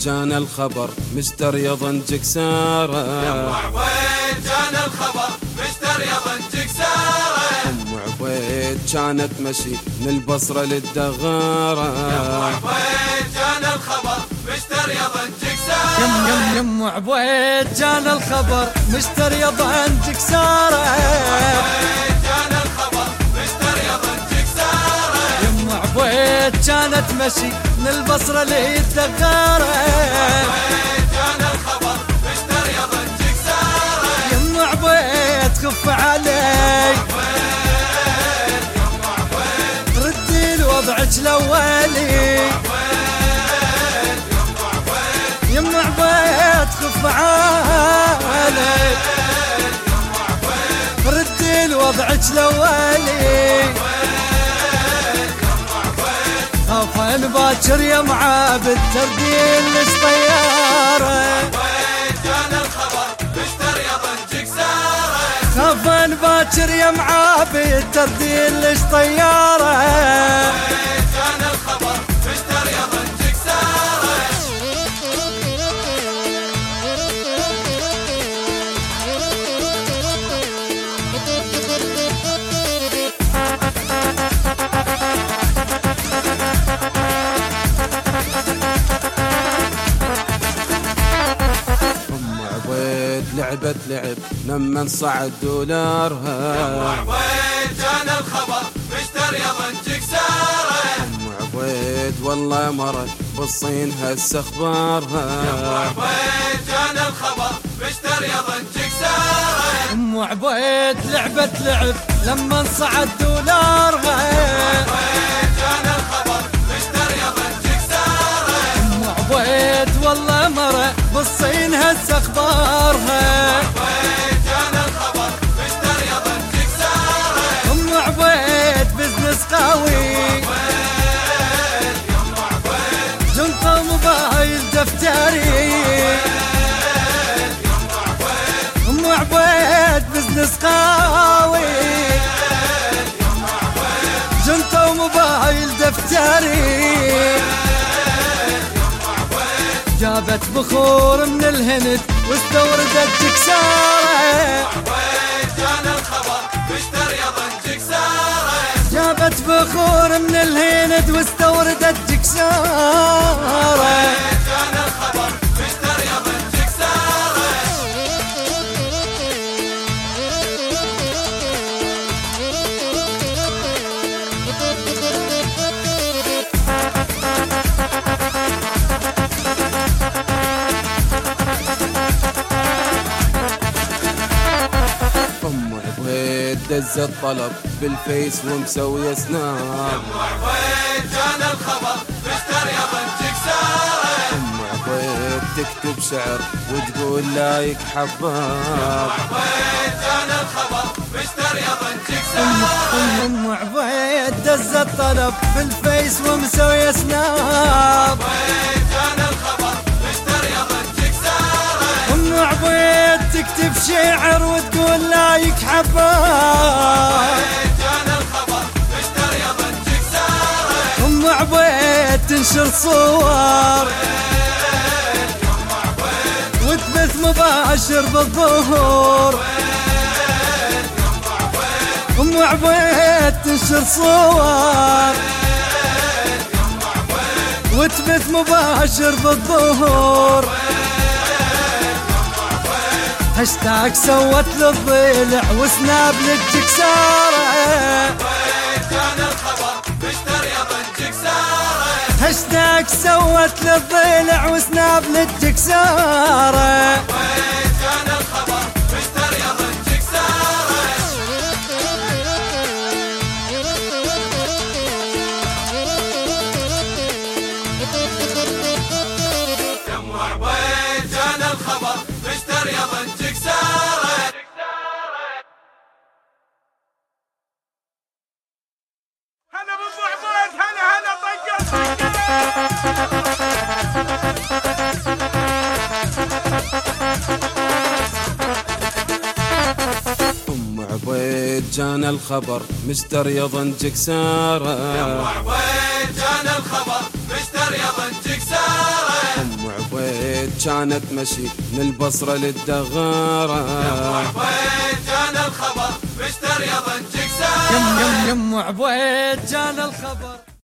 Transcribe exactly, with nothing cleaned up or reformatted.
جانا الخبر مشتري ضنجك سارة. يا ام عبيد جانا الخبر مشتري ضنجك سارة. ام عبيد كانت مشي من البصرة للدغارة. يا ام عبيد جانا الخبر مشتري ضنجك سارة. يم يم يم عبيد جانا الخبر مشتري ضنجك سارة. جانا الخبر مشتري ضنجك سارة. يم عبيد كانت مشي من البصرة للدغارة. جانا الخبر مشتري ضنجك سارة. يم عبيد خف عليك ردي لوضعك الاولي. يم عبيد خف عليك ردي لوضعك الاولي. خافن باكر يا معابد تردين لش طيارة. جانا الخبر مشتري ضنجك سارة. خافن باكر يا معابد تردين لش طيارة. جانا الخبر مشتري ضنجك سارة. لعبت لعب لما صعد دولارها. ام عبيد جانا الخبر مشتري ضنجك سارة. ام عبيد والله مرت بالصين هسه اخبارها. ام عبيد جانا الخبر مشتري ضنجك سارة. ام عبيد لعبت لعب لما صعد دولارها. جانا الخبر مشتري ضنجك سارة. ام عبيد والله مرة بالصين هسه اخبارها. جانا الخبر مشتري ضنجك سارة. ام عبيد بزنس قوي جنطة موبايل دفتري. ام عبيد بزنس قوي جنطة وموبايل دفتري. جابت بخور من الهند واستوردت جكسارة. جانا الخبر مشتري ضنجك سارة. جابت بخور من الهند واستوردت جكسارة. جانا الخبر مشتري ضنجك سارة. دز الطلب بالفيس ومسوي سناب. ام عبيد جانا الخبر مشتري ضنجك سارة. ام عبيد تكتب شعر وتقول لايك حباب. عبيد جانا الخبر مشتري ضنجك سارة. ام عبيد دز الطلب بالفيس ومسوي سناب. جانا الخبر مشتري ضنجك سارة. ام عبيد تكتب شعر وتقول لايك حباب. جانا الخبر مشتري ضنجك سارة. ام عبيد تنشر صور وتبث مباشر بالظهور. ام عبيد تنشر صور وتبث مباشر بالظهور. هاشتاج سوت للضلع وسناب للجكسارة. جانا الخبر مشتري ضنجك سارة. هاشتاج سوت للضلع وسناب للجكسارة. جانا الخبر مشتري ضنجك سارة. يا ام عبيد جانا الخبر مشتري ضنجك سارة. هلا بابو عبيد هلا هلا طقت. ام عبيد جانا الخبر مشتري ضنجك سارة. يا ام عبيد جانا الخبر مشتري ضنجك سارة. ام عبيد كانت مشي من البصرة للدغارة. عبيد جانا الخبر مشتري ضنجك سار. يم يم يم عبيد جانا الخبر.